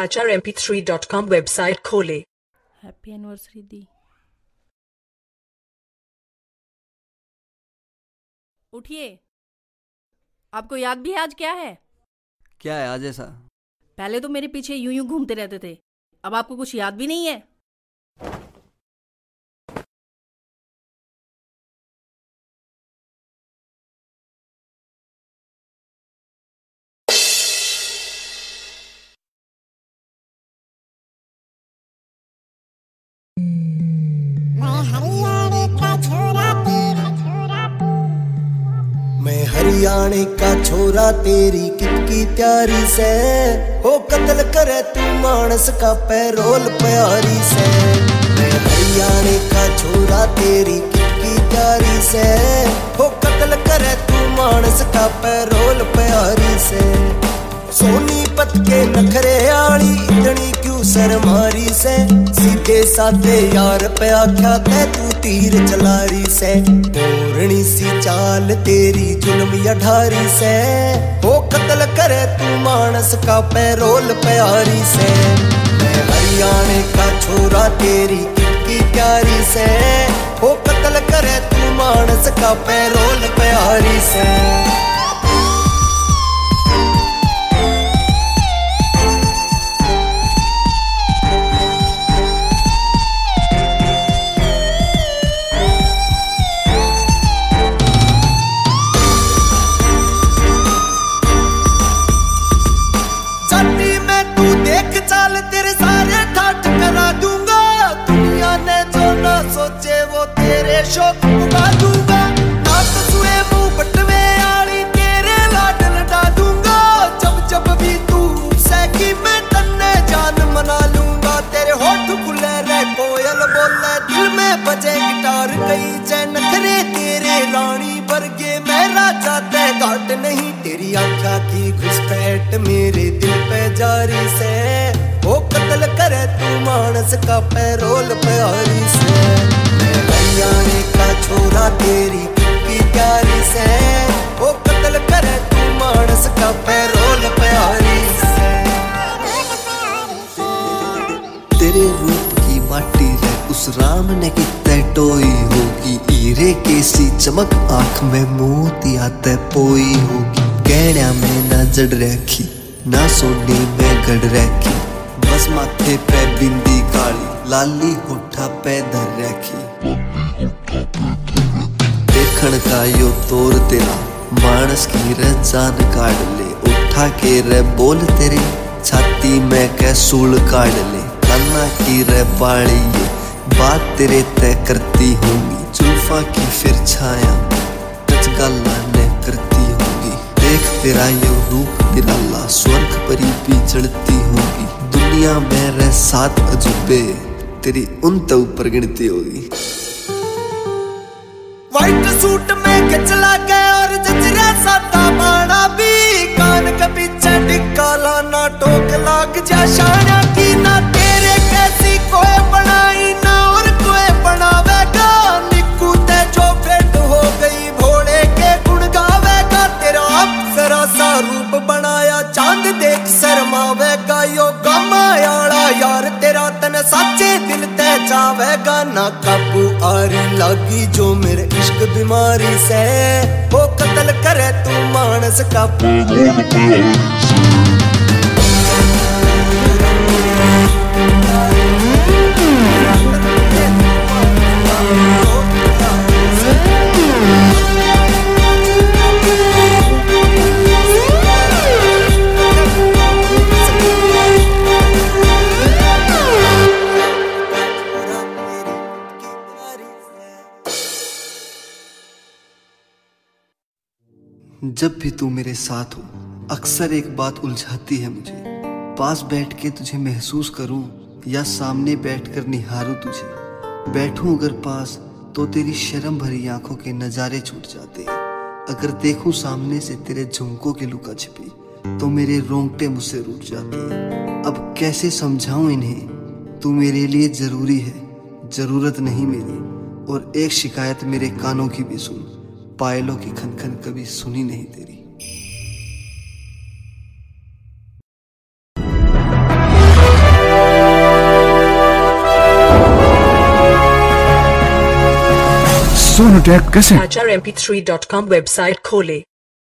HRMP3.com website खोले। Happy anniversary दी। उठिए, आपको याद भी है आज क्या है? क्या है आज ऐसा? पहले तो मेरे पीछे यूं यूं घूमते रहते थे, अब आपको कुछ याद भी नहीं है? मैं हरियाणे का छोरा तेरी कितकी तैयारी से हो कत्ल करे तू मानस का पैरोल प्यारी से। मैं हरियाणे का छोरा तेरी कितकी तैयारी से हो कत्ल करे तू मानस का पैरोल प्यारी से। सोनीपत के नखरे आली इतनी क्यों शर्मारी से सीधे साधे यार पे आख्या ते तू तीर चलारी से। पूर्णी सी चाल तेरी जुल्म या ढारी से हो कत्ल करे तू मानस का पैरोल प्यारी से। मैं हरियाणे का छोरा तेरी कितकी प्यारी से हो कत्ल करे तू मानस का पैरोल प्यारी से। तेरे सारे ठाठ करा दूंगा, दुनिया ने जो ना सोचे वो तेरे शौक उगा दूंगा। नाक सुए मुंह बटवे आली तेरे लाड लटा दूंगा। जब जब भी तू सैकी मैं तन्ने जान मना लूंगा। तेरे होठ खुले रह कोयल बोले दिल में बजे गिटार कई जय नखरे तेरे रानी वर्गे मैं राजा ते घाट नहीं। तेरी आँखा की घुसपैठ मेरे दिल पे जारी से वो कत्ल करे तू मानस का पैरोल प्यारी से। मैं हरियाणे का छोरा तेरी कितकी प्यारी से वो कत्ल करे तू मानस का पैरोल प्यारी से। तेरे रूप की माटी रे उस राम ने कितने टोई होगी। हीरे के सी चमक आंख में मोतिया ते पोई होगी। गहना में ना जड़ रखी ना सोने में गड़ रखी। बस माथे पे बिंदी काली लाली होठा पे धर रखी। देखण का यो तोर तेरा मानस की रे जान काट ले। उठा के रे बोल तेरे छाती में के सूल काट ले। कान्ना की रे बाली ये बात तेरे तय करती होंगी। जुल्फा की फिर छाया टच गल्ला ने करती होंगी। देख तेरा यो रूप निराला स्वर्ग परी भी चढ़ती होगी। दुनिया में रह 7 अजूबे तेरी उन तो ऊपर गिनती होगी। व्हाइट सूट में के चला गया और जजरा सादा बाड़ा भी। कान के पीछे टिक्का लाना टोक लाग जा शाना की। ना तेरे कैसी कोई बनाई ना और कोई बनावेगा। निक्कू ते जो भेंट हो गई भोले के गुण गावेगा। तेरा अप्सरा सा रूप बनाया चांद देख शर्मावेगा। यो गमायाला यार तेरा तन साचे दिल ते जावेगा। ना काबू आरी लागी जो मेरे इश्क बीमारी से वो कत्ल करे तू मानस का पैरोल प्यारी से। जब भी तू मेरे साथ हो अक्सर एक बात उलझाती है मुझे। पास बैठ के तुझे महसूस करूं या सामने बैठकर निहारूं तुझे। बैठूं अगर पास तो तेरी शर्म भरी आंखों के नजारे छूट जाते हैं। अगर देखूं सामने से तेरे झुमकों की लुका छिपी तो मेरे रोंगटे मुझसे रूठ जाते हैं। अब कैसे समझाऊं इन्हें, तू मेरे लिए जरूरी है, जरूरत नहीं मेरी। और एक शिकायत मेरे कानों की भी सुन, पायलों की खनखन कभी सुनी नहीं तेरी। सोनोटेक कैसेट HRMP3.com वेबसाइट खोले।